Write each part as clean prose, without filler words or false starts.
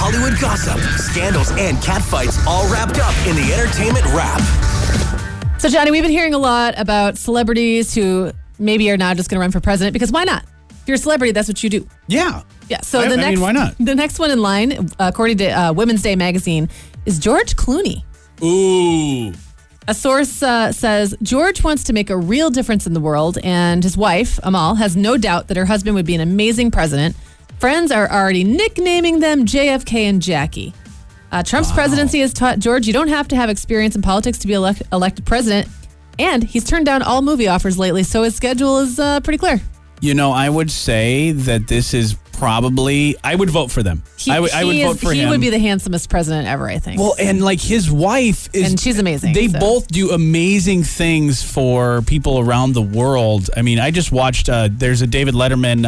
Hollywood gossip, scandals, and catfights all wrapped up in the Entertainment Wrap. So, Johnny, we've been hearing a lot about celebrities who maybe are now just going to run for president, because why not? If you're a celebrity, that's what you do. Yeah. Yeah. So why not? The next one in line, according to Women's Day magazine, is George Clooney. Ooh. A source says George wants to make a real difference in the world, and his wife, Amal, has no doubt that her husband would be an amazing president. Friends are already nicknaming them JFK and Jackie. Trump's presidency has taught George you don't have to have experience in politics to be elected president, and he's turned down all movie offers lately, so his schedule is pretty clear. You know, I would say that this is probably, I would vote for them. I would vote for him. He would be the handsomest president ever, I think. Well, and like his wife is... And she's amazing. They both do amazing things for people around the world. I mean, I just watched, there's a David Letterman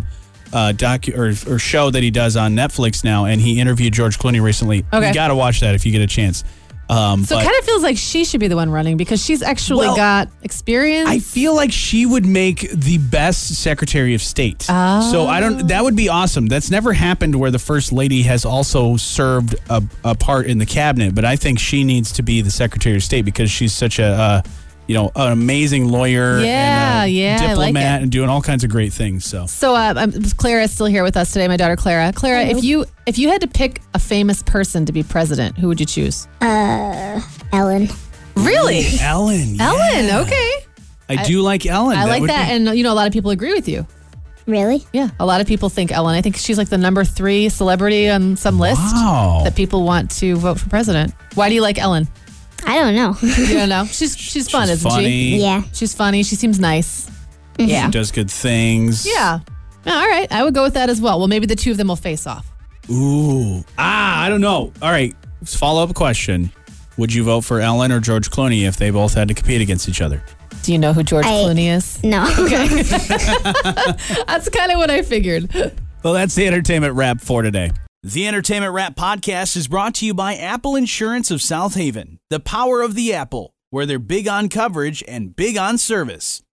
show that he does on Netflix now, and he interviewed George Clooney recently. Okay. You got to watch that if you get a chance. So it kind of feels like she should be the one running because she's actually got experience. I feel like she would make the best Secretary of State. Oh. So that would be awesome. That's never happened where the First Lady has also served a part in the cabinet, but I think she needs to be the Secretary of State because she's such an amazing lawyer and a diplomat and doing all kinds of great things. So Clara is still here with us today, my daughter Clara. Clara, Hello. if you had to pick a famous person to be president, who would you choose? Ellen. Really? Ellen. Yeah. Ellen, okay. I do like Ellen. I like that. And, a lot of people agree with you. Really? Yeah. A lot of people think Ellen. I think she's like the number 3 celebrity on some list that people want to vote for president. Why do you like Ellen? I don't know. You don't know? She's fun, isn't funny. she? Yeah. She's funny. She seems nice. Mm-hmm. Yeah. She does good things. Yeah. All right. I would go with that as well. Well, maybe the two of them will face off. Ooh. I don't know. All right. Follow-up question. Would you vote for Ellen or George Clooney if they both had to compete against each other? Do you know who George Clooney is? No. Okay. That's kind of what I figured. Well, that's the Entertainment Wrap for today. The Entertainment Wrap podcast is brought to you by Apple Insurance of South Haven. The power of the Apple, where they're big on coverage and big on service.